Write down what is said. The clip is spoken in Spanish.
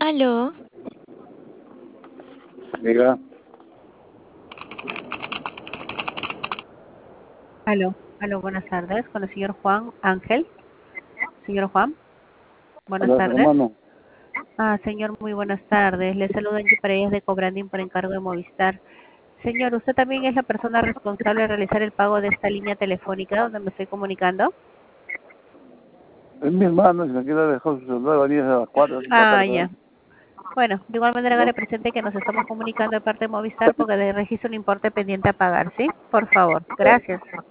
Aló, Diga, Aló, buenas tardes, con el señor Juan Ángel. Señor Juan, buenas hola tardes. hermano. Señor, muy buenas tardes. Le saluda Angie Paredes de Cobranding por encargo de Movistar. Señor, ¿usted también es la persona responsable de realizar el pago de esta línea telefónica donde me estoy comunicando? Es mi hermano, si me quiere dejar su celular, venía a las 4 de la tarde. Ya. Bueno, de igual manera hágale presente que nos estamos comunicando de parte de Movistar porque le registro un importe pendiente a pagar, ¿sí? Por favor. Gracias.